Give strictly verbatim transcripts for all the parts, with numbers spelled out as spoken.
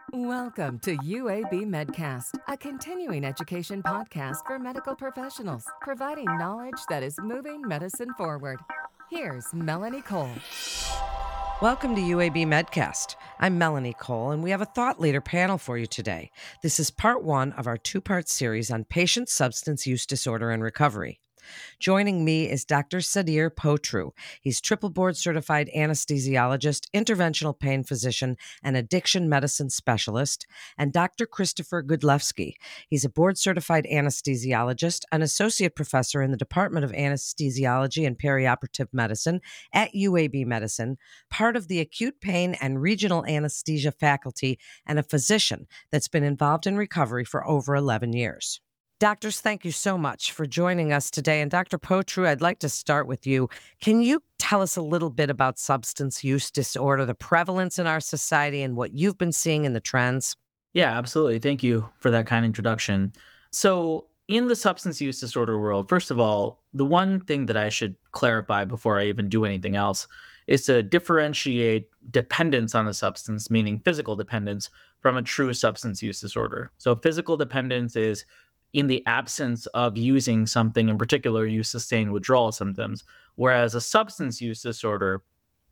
Welcome to U A B Medcast, a continuing education podcast for medical professionals, providing knowledge that is moving medicine forward. Here's Melanie Cole. Welcome to U A B Medcast. I'm Melanie Cole, and we have a thought leader panel for you today. This is part one of our two-part series on patient substance use disorder and recovery. Joining me is Doctor Sadir Potru. He's triple board certified anesthesiologist, interventional pain physician, and addiction medicine specialist, and Doctor Christopher Godlewski. He's a board certified anesthesiologist, an associate professor in the Department of Anesthesiology and Perioperative Medicine at U A B Medicine, part of the acute pain and regional anesthesia faculty, and a physician that's been involved in recovery for over eleven years. Doctors, thank you so much for joining us today. And Doctor Potru, I'd like to start with you. Can you tell us a little bit about substance use disorder, the prevalence in our society, and what you've been seeing in the trends? Yeah, absolutely. Thank you for that kind introduction. So, in the substance use disorder world, first of all, the one thing that I should clarify before I even do anything else is to differentiate dependence on a substance, meaning physical dependence, from a true substance use disorder. So, physical dependence is in the absence of using something in particular, you sustain withdrawal symptoms, whereas a substance use disorder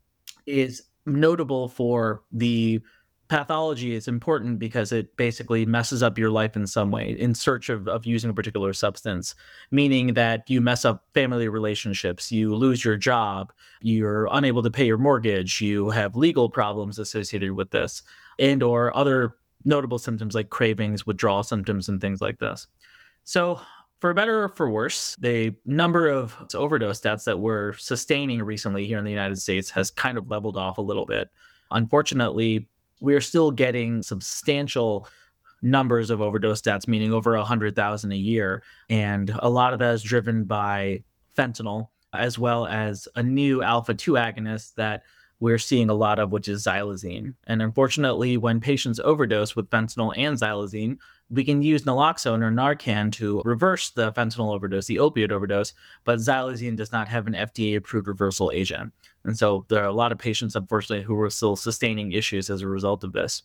is notable for the pathology. Is important because it basically messes up your life in some way in search of, of using a particular substance, meaning that you mess up family relationships, you lose your job, you're unable to pay your mortgage, you have legal problems associated with this, and or other notable symptoms like cravings, withdrawal symptoms, and things like this. So for better or for worse, the number of overdose deaths that we're sustaining recently here in the United States has kind of leveled off a little bit. Unfortunately, we're still getting substantial numbers of overdose deaths, meaning over one hundred thousand a year. And a lot of that is driven by fentanyl, as well as a new alpha two agonist that we're seeing a lot of, which is xylazine. And unfortunately, when patients overdose with fentanyl and xylazine, we can use naloxone or Narcan to reverse the fentanyl overdose, the opioid overdose, but xylazine does not have an F D A-approved reversal agent. And so there are a lot of patients, unfortunately, who are still sustaining issues as a result of this.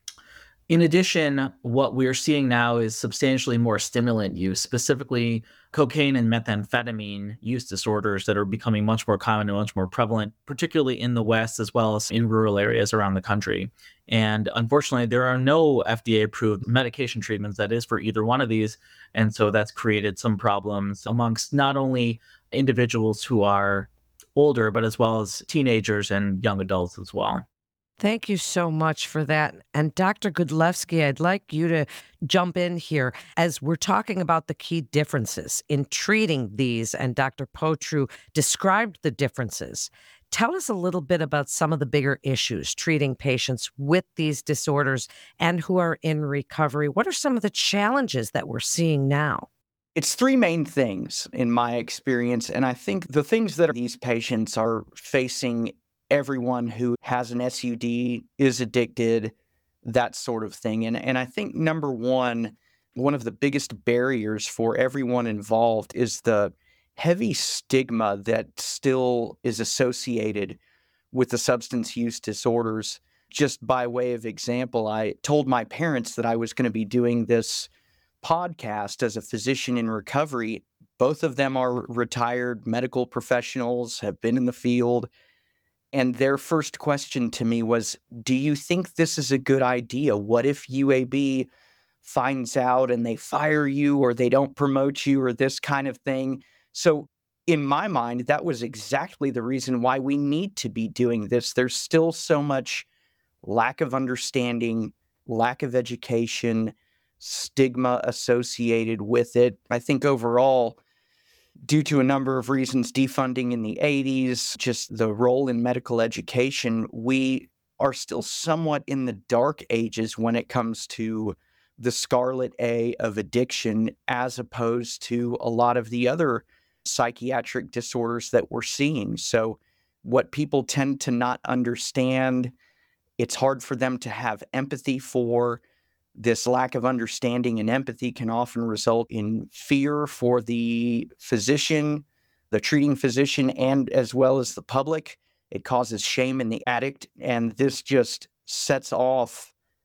In addition, what we're seeing now is substantially more stimulant use, specifically cocaine and methamphetamine use disorders that are becoming much more common and much more prevalent, particularly in the West as well as in rural areas around the country. And unfortunately, there are no F D A-approved medication treatments that is for either one of these. And so that's created some problems amongst not only individuals who are older, but as well as teenagers and young adults as well. Thank you so much for that. And Doctor Godlewski, I'd like you to jump in here as we're talking about the key differences in treating these, and Doctor Potru described the differences. Tell us a little bit about some of the bigger issues treating patients with these disorders and who are in recovery. What are some of the challenges that we're seeing now? It's three main things in my experience, and I think the things that these patients are facing, everyone who has an S U D is addicted, that sort of thing. And and I think number one, one of the biggest barriers for everyone involved is the heavy stigma that still is associated with the substance use disorders. Just by way of example, I told my parents that I was going to be doing this podcast as a physician in recovery. Both of them are retired medical professionals, have been in the field. And their first question to me was, do you think this is a good idea? What if U A B finds out and they fire you or they don't promote you or this kind of thing? So in my mind, that was exactly the reason why we need to be doing this. There's still so much lack of understanding, lack of education, stigma associated with it. I think overall, due to a number of reasons, defunding in the eighties, just the role in medical education, we are still somewhat in the dark ages when it comes to the scarlet A of addiction, as opposed to a lot of the other psychiatric disorders that we're seeing. So what people tend to not understand, it's hard for them to have empathy for. This lack of understanding and empathy can often result in fear for the physician, the treating physician, and as well as the public. It causes shame in the addict, and this just sets off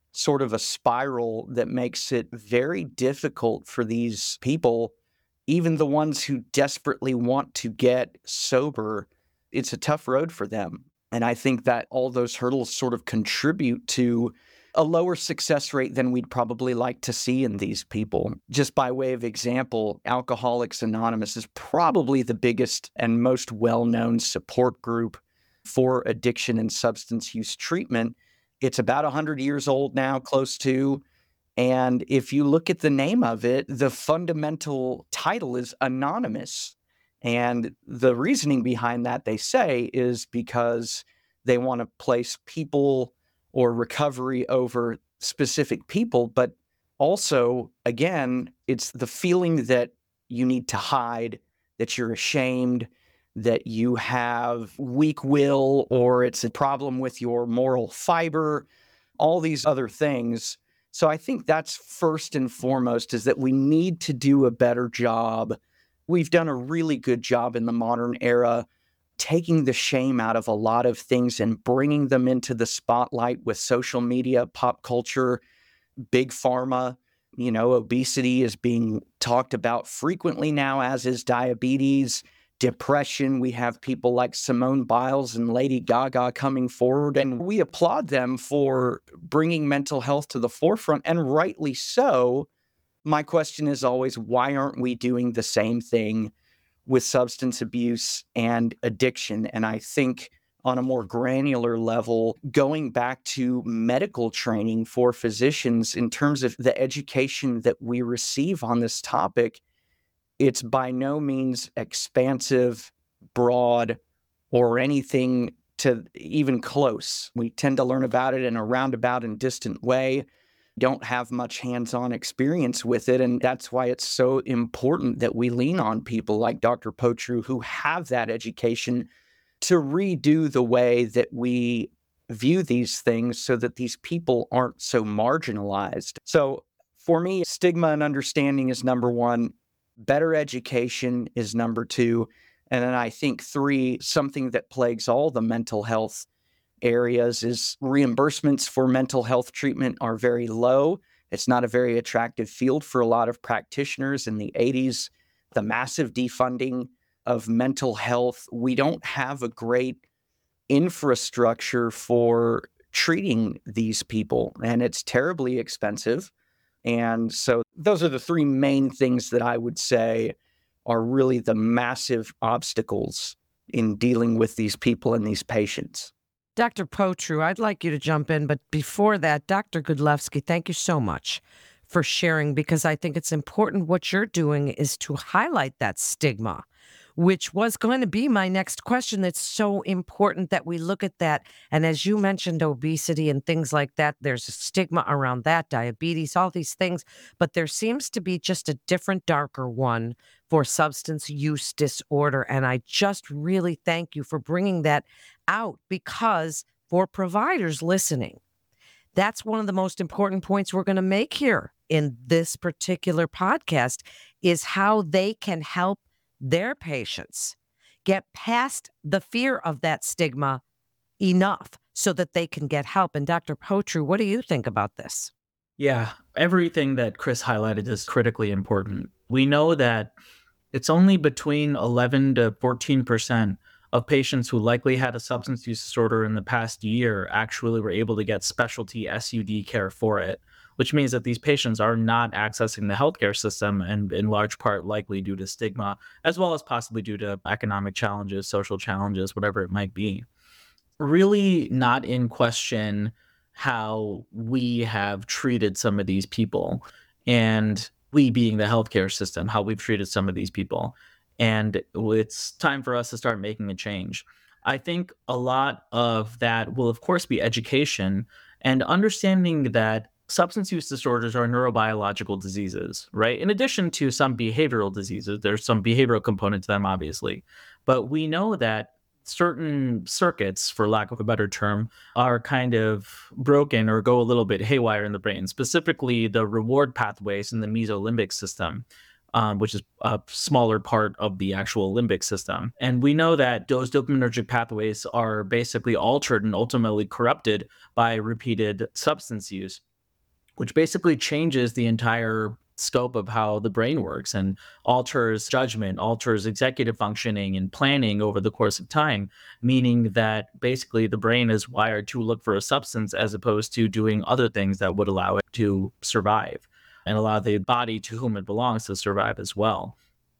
sort of a spiral that makes it very difficult for these people, even the ones who desperately want to get sober. It's a tough road for them. And I think that all those hurdles sort of contribute to a lower success rate than we'd probably like to see in these people. Just by way of example, Alcoholics Anonymous is probably the biggest and most well-known support group for addiction and substance use treatment. It's about one hundred years old now, close to. And if you look at the name of it, the fundamental title is Anonymous. And the reasoning behind that, they say, is because they want to place people or recovery over specific people. But also, again, it's the feeling that you need to hide, that you're ashamed, that you have weak will, or it's a problem with your moral fiber, all these other things. So I think that's first and foremost, is that we need to do a better job. We've done a really good job in the modern era taking the shame out of a lot of things and bringing them into the spotlight with social media, pop culture, big pharma. You know, obesity is being talked about frequently now, as is diabetes, depression. We have people like Simone Biles and Lady Gaga coming forward, and we applaud them for bringing mental health to the forefront, and rightly so. My question is always, why aren't we doing the same thing with substance abuse and addiction? And I think on a more granular level, going back to medical training for physicians in terms of the education that we receive on this topic, it's by no means expansive, broad, or anything to even close. We tend to learn about it in a roundabout and distant way, don't have much hands-on experience with it. And that's why it's so important that we lean on people like Doctor Potru who have that education to redo the way that we view these things so that these people aren't so marginalized. So for me, stigma and understanding is number one. Better education is number two. And then I think three, something that plagues all the mental health areas is reimbursements for mental health treatment are very low. It's not a very attractive field for a lot of practitioners. In the eighties, the massive defunding of mental health, we don't have a great infrastructure for treating these people, and it's terribly expensive. And so those are the three main things that I would say are really the massive obstacles in dealing with these people and these patients. Doctor Potru, I'd like you to jump in, but before that, Doctor Godlewski, thank you so much for sharing, because I think it's important. What you're doing is to highlight that stigma, which was going to be my next question. That's so important that we look at that. And as you mentioned, obesity and things like that, there's a stigma around that, diabetes, all these things. But there seems to be just a different, darker one for substance use disorder. And I just really thank you for bringing that out, because for providers listening, that's one of the most important points we're going to make here in this particular podcast, is how they can help their patients get past the fear of that stigma enough so that they can get help. And Doctor Potru, what do you think about this? Yeah, everything that Chris highlighted is critically important. We know that it's only between eleven to fourteen percent of patients who likely had a substance use disorder in the past year actually were able to get specialty S U D care for it, which means that these patients are not accessing the healthcare system, and in large part likely due to stigma, as well as possibly due to economic challenges, social challenges, whatever it might be. Really not in question how we have treated some of these people, and we being the healthcare system, how we've treated some of these people. And it's time for us to start making a change. I think a lot of that will, of course, be education and understanding that substance use disorders are neurobiological diseases, right? In addition to some behavioral diseases, there's some behavioral component to them, obviously. But we know that certain circuits, for lack of a better term, are kind of broken or go a little bit haywire in the brain, specifically the reward pathways in the mesolimbic system. Um, which is a smaller part of the actual limbic system. And we know that those dopaminergic pathways are basically altered and ultimately corrupted by repeated substance use. which basically changes the entire scope of how the brain works and alters judgment, alters executive functioning and planning over the course of time, meaning that basically the brain is wired to look for a substance as opposed to doing other things that would allow it to survive and allow the body to whom it belongs to survive as well.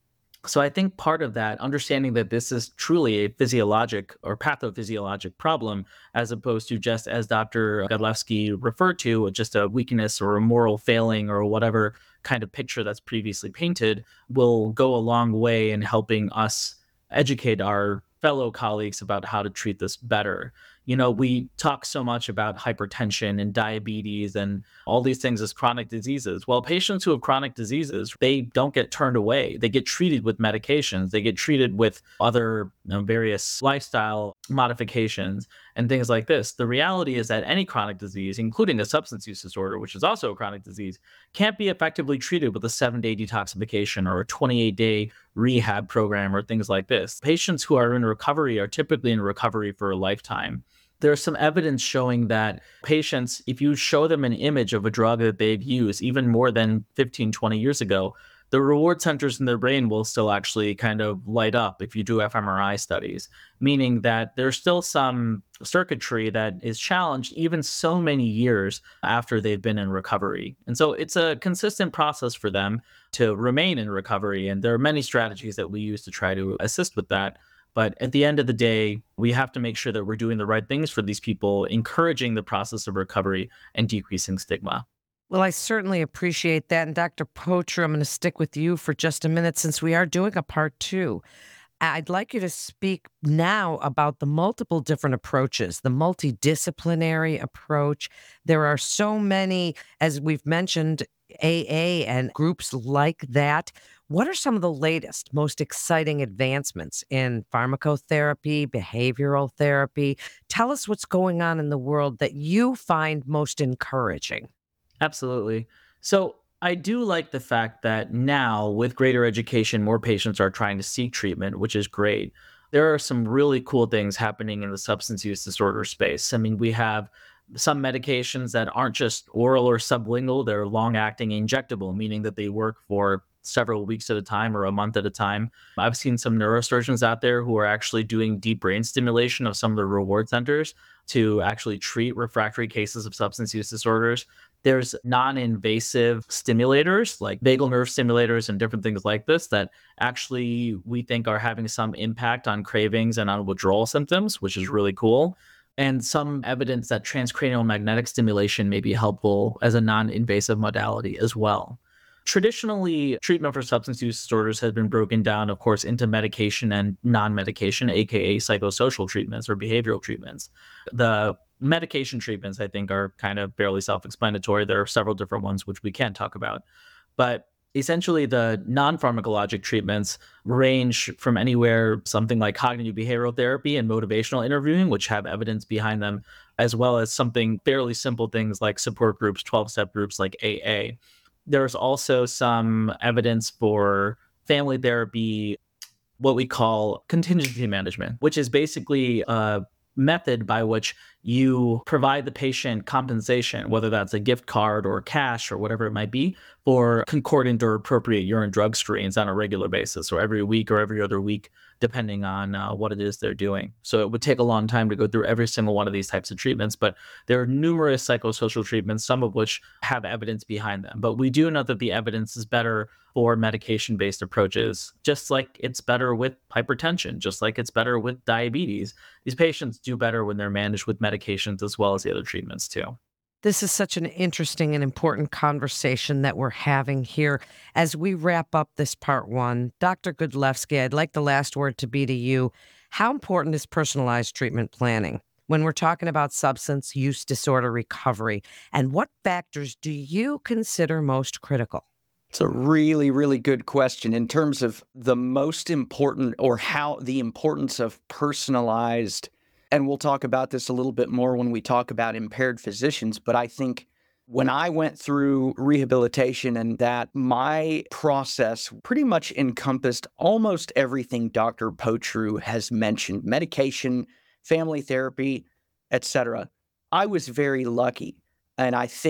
So I think part of that, understanding that this is truly a physiologic or pathophysiologic problem, as opposed to just, as Doctor Godlewski referred to, just a weakness or a moral failing or whatever kind of picture that's previously painted, will go a long way in helping us educate our fellow colleagues about how to treat this better. You know, we talk so much about hypertension and diabetes and all these things as chronic diseases. Well, patients who have chronic diseases, they don't get turned away. They get treated with medications. They get treated with other, you know, various lifestyle modifications and things like this. The reality is that any chronic disease, including a substance use disorder, which is also a chronic disease, can't be effectively treated with a seven-day detoxification or a twenty-eight day rehab program or things like this. Patients who are in recovery are typically in recovery for a lifetime. There's some evidence showing that patients, if you show them an image of a drug that they've used even more than fifteen, twenty years ago, the reward centers in their brain will still actually kind of light up if you do f M R I studies, meaning that there's still some circuitry that is challenged even so many years after they've been in recovery. And so it's a consistent process for them to remain in recovery. And there are many strategies that we use to try to assist with that. But at the end of the day, we have to make sure that we're doing the right things for these people, encouraging the process of recovery and decreasing stigma. Well, I certainly appreciate that. And Doctor Potru, I'm going to stick with you for just a minute since we are doing a part two. I'd like you to speak now about the multiple different approaches, the multidisciplinary approach. There are so many, as we've mentioned, A A and groups like that. What are some of the latest, most exciting advancements in pharmacotherapy, behavioral therapy? Tell us what's going on in the world that you find most encouraging. Absolutely. So I do like the fact that now, with greater education, more patients are trying to seek treatment, which is great. There are some really cool things happening in the substance use disorder space. I mean, we have some medications that aren't just oral or sublingual, they're long-acting injectable, meaning that they work for several weeks at a time or a month at a time. I've seen some neurosurgeons out there who are actually doing deep brain stimulation of some of the reward centers to actually treat refractory cases of substance use disorders. There's non-invasive stimulators like vagal nerve stimulators and different things like this that actually we think are having some impact on cravings and on withdrawal symptoms, which is really cool. And some evidence that transcranial magnetic stimulation may be helpful as a non-invasive modality as well. Traditionally, treatment for substance use disorders has been broken down, of course, into medication and non-medication, aka psychosocial treatments or behavioral treatments. The medication treatments, I think, are kind of fairly self-explanatory. There are several different ones which we can't talk about. But essentially, the non-pharmacologic treatments range from anywhere, something like cognitive behavioral therapy and motivational interviewing, which have evidence behind them, as well as something fairly simple things like support groups, twelve-step groups like A A. There's also some evidence for family therapy, what we call contingency management, which is basically a method by which you provide the patient compensation, whether that's a gift card or cash or whatever it might be, for concordant or appropriate urine drug screens on a regular basis, or every week or every other week, depending on uh, what it is they're doing. So it would take a long time to go through every single one of these types of treatments, but there are numerous psychosocial treatments, some of which have evidence behind them. But we do know that the evidence is better for medication-based approaches, just like it's better with hypertension, just like it's better with diabetes. These patients do better when they're managed with medications as well as the other treatments too. This is such an interesting and important conversation that we're having here. As we wrap up this part one, Doctor Godlewski, I'd like the last word to be to you. How important is personalized treatment planning when we're talking about substance use disorder recovery? And what factors do you consider most critical? It's a really, really good question in terms of the most important, or how the importance of personalized. And we'll talk about this a little bit more when we talk about impaired physicians. But I think when I went through rehabilitation, and that my process pretty much encompassed almost everything Doctor Potru has mentioned, medication, family therapy, et cetera. I was very lucky. And I think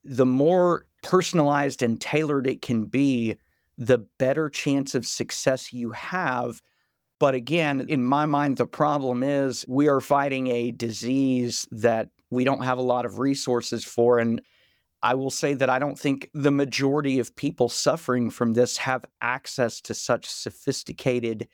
the more personalized and tailored it can be, the better chance of success you have. But again, in my mind, the problem is we are fighting a disease that we don't have a lot of resources for. And I will say that I don't think the majority of people suffering from this have access to such sophisticated,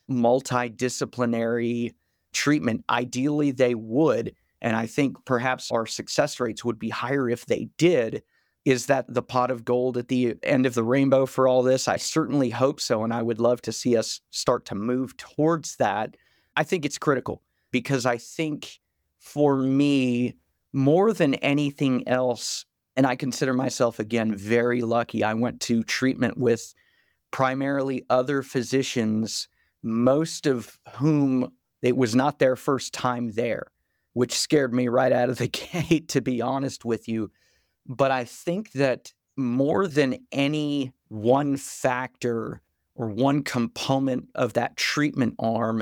multidisciplinary treatment. Ideally, they would. And I think perhaps our success rates would be higher if they did. Is that the pot of gold at the end of the rainbow for all this? I certainly hope so. And I would love to see us start to move towards that. I think it's critical because I think for me, more than anything else, and I consider myself, again, very lucky. I went to treatment with primarily other physicians, most of whom it was not their first time there, which scared me right out of the gate, to be honest with you. But I think that more than any one factor or one component of that treatment arm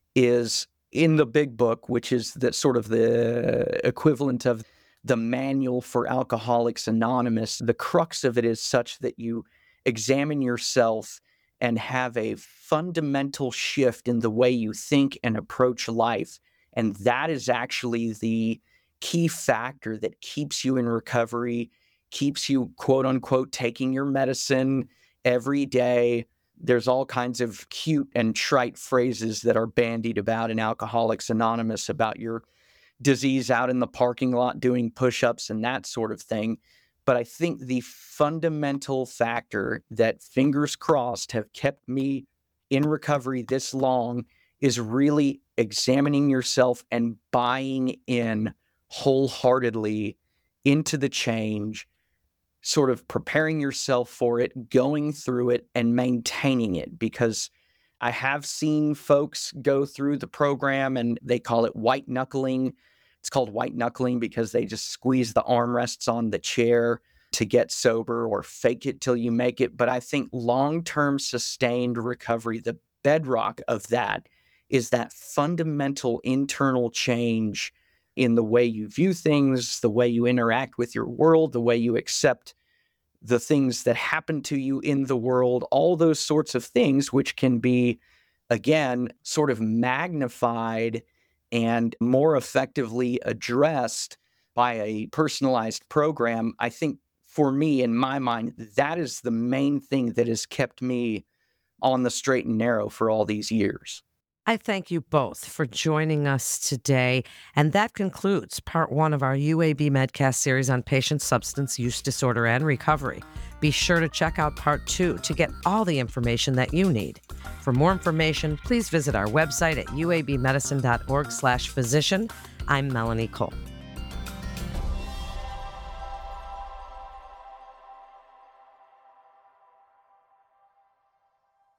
is in the big book, which is the sort of the equivalent of the manual for Alcoholics Anonymous. The crux of it is such that you examine yourself and have a fundamental shift in the way you think and approach life. And that is actually the key factor that keeps you in recovery, keeps you, quote unquote, taking your medicine every day. There's all kinds of cute and trite phrases that are bandied about in Alcoholics Anonymous about your disease out in the parking lot doing push-ups and that sort of thing. But I think the fundamental factor that, fingers crossed, have kept me in recovery this long is really examining yourself and buying in wholeheartedly into the change, sort of preparing yourself for it, going through it, and maintaining it. Because I have seen folks go through the program and they call it white knuckling. It's called white knuckling because they just squeeze the armrests on the chair to get sober, or fake it till you make it. But I think long-term sustained recovery, the bedrock of that is that fundamental internal change in the way you view things, the way you interact with your world, the way you accept the things that happen to you in the world, all those sorts of things, which can be, again, sort of magnified and more effectively addressed by a personalized program. I think for me, in my mind, that is the main thing that has kept me on the straight and narrow for all these years. I thank you both for joining us today. And that concludes part one of our U A B Medcast series on patient substance use disorder and recovery. Be sure to check out part two to get all the information that you need. For more information, please visit our website at u a b medicine dot org slash physician. I'm Melanie Cole.